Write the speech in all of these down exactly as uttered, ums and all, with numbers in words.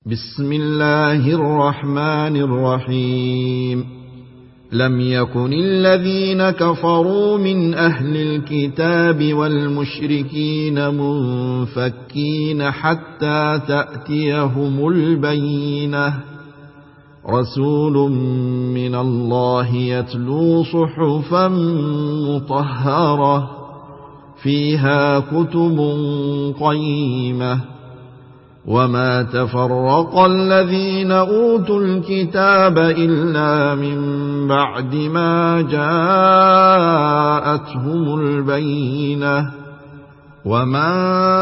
بسم الله الرحمن الرحيم لم يكن الذين كفروا من أهل الكتاب والمشركين منفكين حتى تأتيهم البينة رسول من الله يتلو صحفا مطهرة فيها كتب قيمة وما تفرق الذين أوتوا الكتاب إلا من بعد ما جاءتهم البينة وما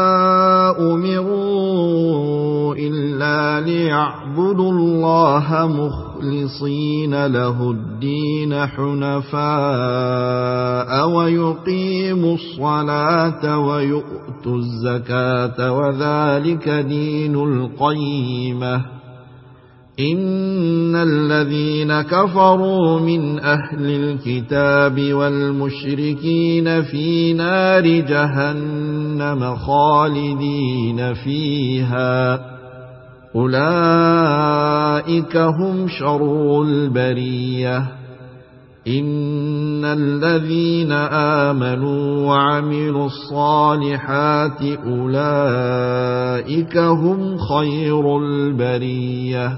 أمروا إلا ليعبدوا الله مخلصين له الدين حنفاء ويقيموا الصلاة ويؤتوا الزكاة وذلك دين القيمة إن الذين كفروا من أهل الكتاب والمشركين في نار جهنم خالدين فيها أولئك هم شر البرية إن الذين آمنوا وعملوا الصالحات أولئك هم خير البرية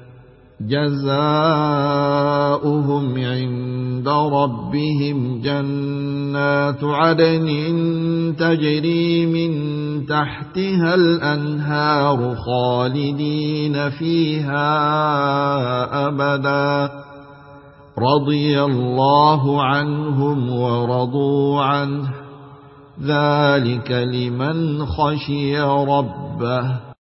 جزاؤهم عند ربهم جنات عدن تجري من تحتها الأنهار خالدين فيها أبدا رضي الله عنهم ورضوا عنه ذلك لمن خشي ربه